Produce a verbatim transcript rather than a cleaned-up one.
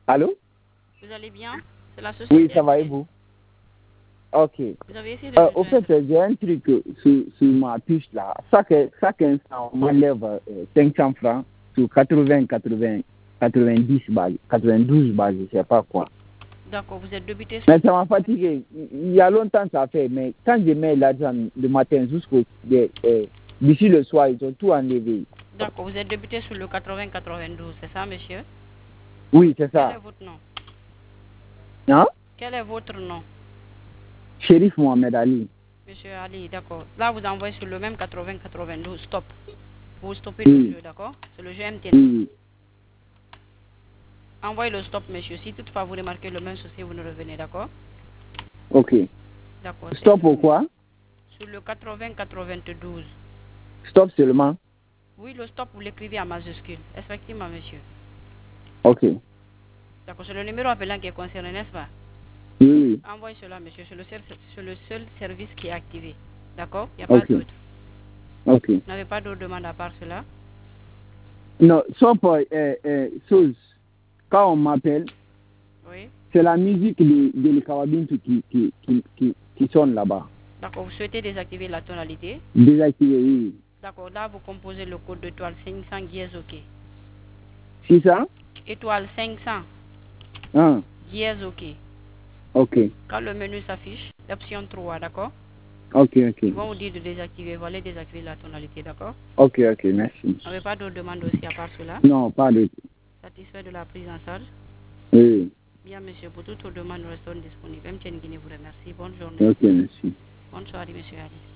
Allô? Vous allez bien? C'est la société. Oui, ça va et vous? Ok. Vous avez essayé de Euh, me au fait, joindre. j'ai un truc euh, sur, sur ma puce là. Chaque, chaque instant, on m'enlève euh, cinq cents francs sur quatre-vingts, quatre-vingts, quatre-vingt-dix bases, quatre-vingt-douze bases, je sais pas quoi. D'accord, vous êtes débité sur... Mais ça m'a fatigué. Il y a longtemps ça fait, mais quand je mets l'argent le matin jusqu'au euh, d'ici le soir, ils ont tout enlevé. D'accord, vous êtes débité sur le quatre-vingts quatre-vingt-douze, c'est ça, monsieur? Oui, c'est Quel ça. est votre nom? Hein? Quel est votre nom? Shérif Mohamed Ali. Monsieur Ali, d'accord. Là, vous envoyez sur le même quatre-vingts quatre-vingt-douze, stop. Vous stoppez le Oui. jeu, d'accord? C'est le jeu M T N. Oui. Envoyez le stop, monsieur. Si toutefois vous remarquez le même souci, vous nous revenez, d'accord? Ok. D'accord. Stop pourquoi? Sur le quatre-vingts quatre-vingt-douze. Stop seulement. Oui, le stop, vous l'écrivez en majuscule. Effectivement, monsieur. Ok. D'accord, c'est le numéro appelant qui est concerné, n'est-ce pas? Oui, oui. Envoyez cela, monsieur. C'est le, seul, c'est le seul service qui est activé. D'accord? Il n'y a pas Ok. d'autre. Ok. Vous n'avez pas d'autre demande à part cela? Non, sauf euh, euh, chose. Quand on m'appelle, Oui. c'est la musique de, de l'Ikawabintu qui, qui, qui, qui, qui sonne là-bas. D'accord, vous souhaitez désactiver la tonalité? Désactivé, oui. D'accord, là vous composez le code d'étoile cinq cents dièse OK. six cents? Étoile cinq cents Ah, dièse OK. ok. Quand le menu s'affiche, l'option trois, d'accord? Ok, ok. Ils vont vous dire de désactiver, vous allez désactiver la tonalité, d'accord? Ok, ok, merci. Vous n'avez pas d'autres demandes aussi à part cela? Non, pas de... Satisfait de la prise en charge? Oui. Bien, monsieur, pour toutes vos demandes, nous restons disponibles. M T N Guinée vous remercie. Bonne journée. Ok, merci. Bonne soirée, monsieur Ali.